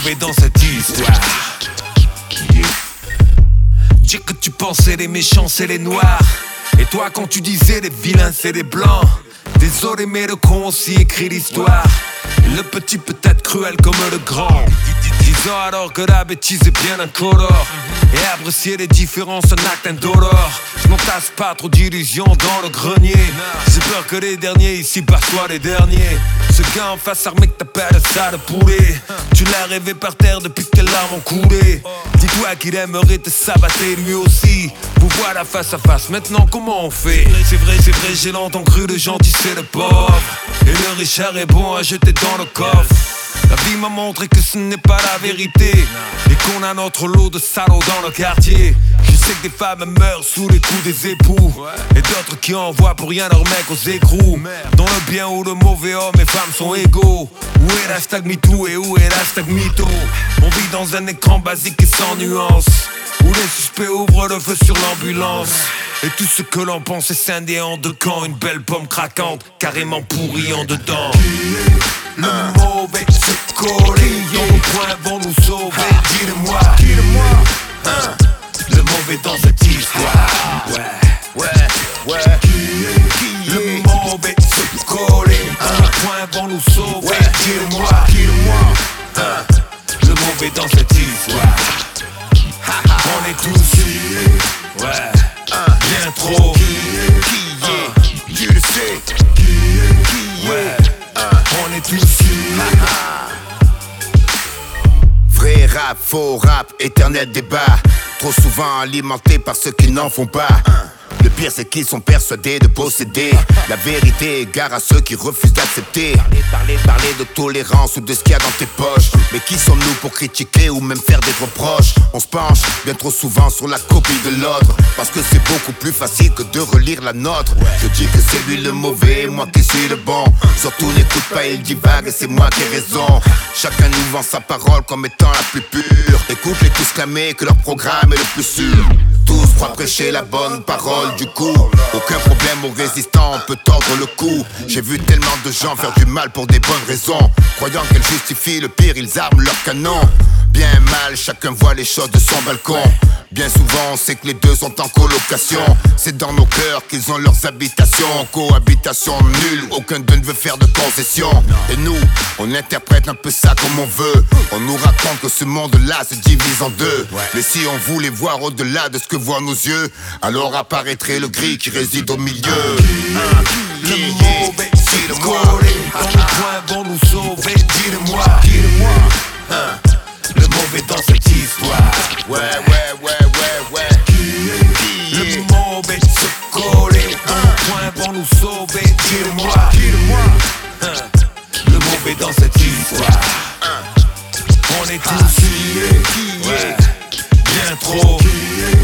mauvais dans cette histoire. Dire que tu pensais les méchants c'est les noirs, et toi quand tu disais les vilains c'est les blancs. Désolé mais le con aussi écrit l'histoire. Le petit peut être cruel comme le grand. Disons alors que la bêtise est bien incolore, et apprécier les différences un acte indolore. Je m'entasse pas trop d'illusions dans le grenier. J'ai peur que les derniers ici soient les derniers. Ce gars en face armé que t'appelles ça de poulet, tu l'as rêvé par terre depuis que tes larmes ont coulé. Dis-toi qu'il aimerait te sabater lui aussi. Vous voilà face à face, maintenant comment on fait? C'est vrai, j'ai longtemps cru le gentil c'est le pauvre, et le Richard est bon à jeter dans le coffre. La vie m'a montré que ce n'est pas la vérité, et qu'on a notre lot de salauds dans le quartier. Je sais que des femmes meurent sous les coups des époux, et d'autres qui envoient pour rien leur mec aux écrous. Dans le bien ou le mauvais, hommes et femmes sont égaux. Où est l'hashtag MeToo et où est l'hashtag Mytho? On vit dans un écran basique et sans nuance, où les suspects ouvrent le feu sur l'ambulance. Et tout ce que l'on pense est scindé en deux camps. Une belle pomme craquante, carrément pourrie en dedans. Le mauvais se coller, nos points vont nous sauver. Dis-le-moi, le mauvais dans cette histoire. Ouais. Le mauvais se coller, nos points vont nous sauver. Dis-le-moi, le mauvais dans cette histoire. On est tous, bien trop. Tu le sais, on est tous. Vrai rap, faux rap, éternel débat, trop souvent alimenté par ceux qui n'en font pas. Le pire c'est qu'ils sont persuadés de posséder la vérité, gare à ceux qui refusent d'accepter. Parler de tolérance ou de ce qu'il y a dans tes poches. Mais qui sommes-nous pour critiquer ou même faire des reproches? On se penche bien trop souvent sur la copie de l'autre, parce que c'est beaucoup plus facile que de relire la nôtre. Je dis que c'est lui le mauvais, moi qui suis le bon. Surtout n'écoute pas, il divague et c'est moi qui ai raison. Chacun nous vend sa parole comme étant la plus pure. Écoute-les tous clamer que leur programme est le plus sûr. Tous croient prêcher la bonne parole, du coup aucun problème aux résistants, on peut tordre le cou. J'ai vu tellement de gens faire du mal pour des bonnes raisons, croyant qu'elles justifient le pire, ils arment leurs canons. Bien mal, chacun voit les choses de son balcon. Bien souvent on sait que les deux sont en colocation. C'est dans nos cœurs qu'ils ont leurs habitations. Cohabitation nulle, aucun d'eux ne veut faire de concessions. Et nous, on interprète un peu ça comme on veut. On nous raconte que ce monde-là se divise en deux. Mais si on voulait voir au-delà de ce que voient nos yeux, alors apparaîtrait le gris qui réside au milieu. Le mauvais se coller, quand les points vont nous sauver. Dis-le-moi, le mauvais dans cette histoire. Ouais. Le mauvais se coller, quand les points vont nous sauver. Dis-le-moi, le mauvais dans cette histoire. On est tous bien trop.